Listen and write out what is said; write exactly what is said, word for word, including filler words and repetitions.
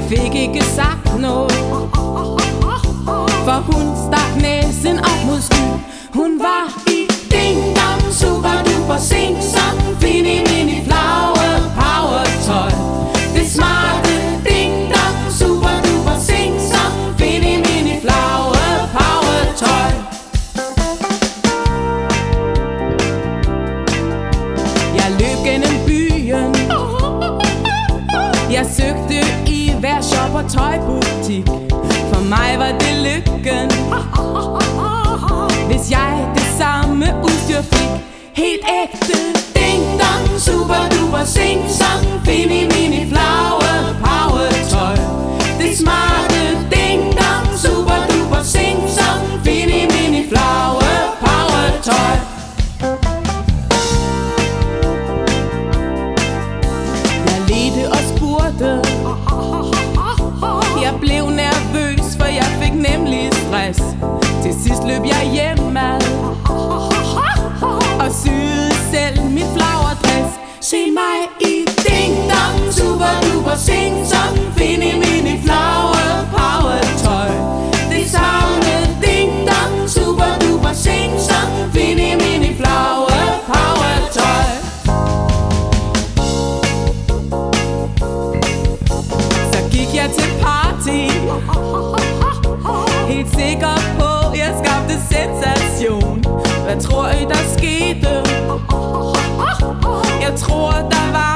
Jeg fik ikke sagt noget, for hun stak næsen op mod sky. Hun var i ding dong super duper sing song fini mini flower power tøj. Det smarte ding dong super duper sing song fini mini flower power tøj. Jeg løb gennem byen, jeg søgte i hver shop og tøjbutik. For mig var det lykken, hvis jeg det samme udstyr fik. Helt ægte ding dong super duper sing song fini mini flower power tøj. Det smarte ding dong super duper sing song fini mini flower power tøj. Jeg ledte og spurgte, jeg blev nervøs, for jeg fik nemlig stress. Til sidst løb jeg hjemad og syede selv mit flagerdress. Se mig i ding dong super duper sing song fini mini flower power tøj. Det samme ding dong super duper sing song fini mini flower power tøj. Så gik jeg til party, helt sikker på, jeg skabte sensation. Hvad tror I, der skete? Jeg tror, der var